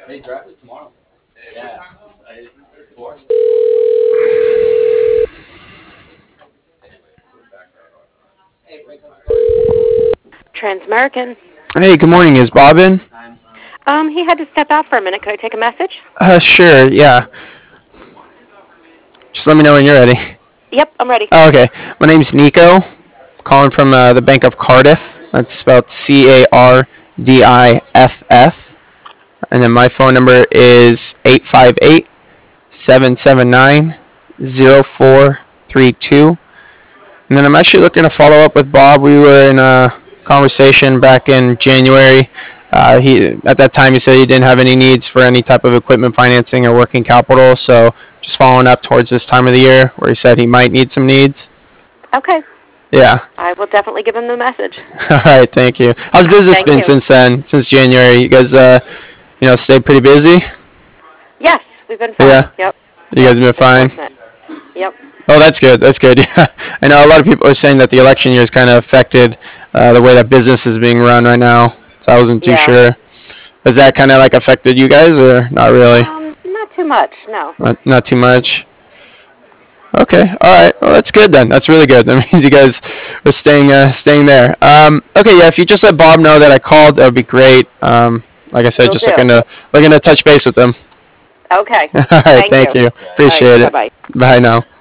They draft it tomorrow. Yeah. Transamerican. Hey, good morning. Is Bob in? He had to step out for a minute. Could I take a message? Sure. Yeah. Just let me know when you're ready. Yep, I'm ready. Oh, okay. My name's Nico. Calling from the Bank of Cardiff. That's spelled Cardiff. And then my phone number is 858-779-0432. And then I'm actually looking to follow up with Bob. We were in a conversation back in January. He at that time he said he didn't have any needs for any type of equipment financing or working capital. So just following up towards this time of the year where he said he might need some needs. Okay. Yeah. I will definitely give him the message. All right. Thank you. How's business Thank been you. since then? Since January, you guys, stayed pretty busy. Yes, we've been fine. Yeah. Yep. You guys have been fine. Fortunate. Yep. Oh, that's good. That's good. Yeah. I know a lot of people are saying that the election year has kind of affected the way that business is being run right now. So I wasn't too Yeah. sure. Has that kind of like affected you guys or not really? Not too much. No. Not too much. Okay. All right. Well, that's good then. That's really good. That means you guys are staying there. Okay. Yeah. If you just let Bob know that I called, that would be great. Like I said, Will just do. looking to touch base with him. Okay. All right. Thank Thank you. you. All Appreciate right. it. Bye-bye. Bye now.